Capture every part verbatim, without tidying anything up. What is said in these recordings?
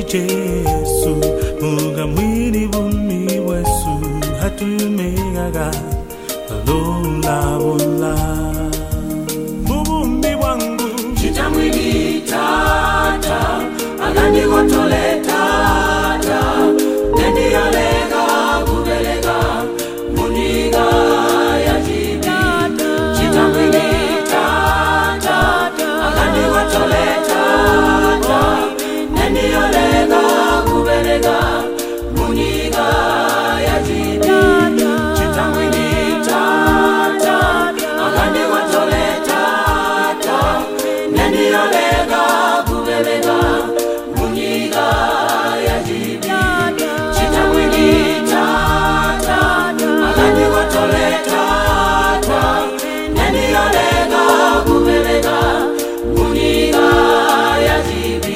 Jesu Muga mwini bumi wesu Hatu megaga Lola wola Bubumbi wangu Chita mwini tata Agani gotole tata Neni alega kubelega Muniga ya jibi Chita mwini tata Agani gotole tata Neni alega kubelega Muniga ya jibi Chita mwini tata Agani gotole tata Neni alega kubelega Muniga ya jibi Chita mwini tata Agani gotole tata Neni alega kubelega Muniga ya jibi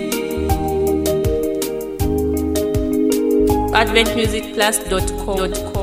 advent music plus dot com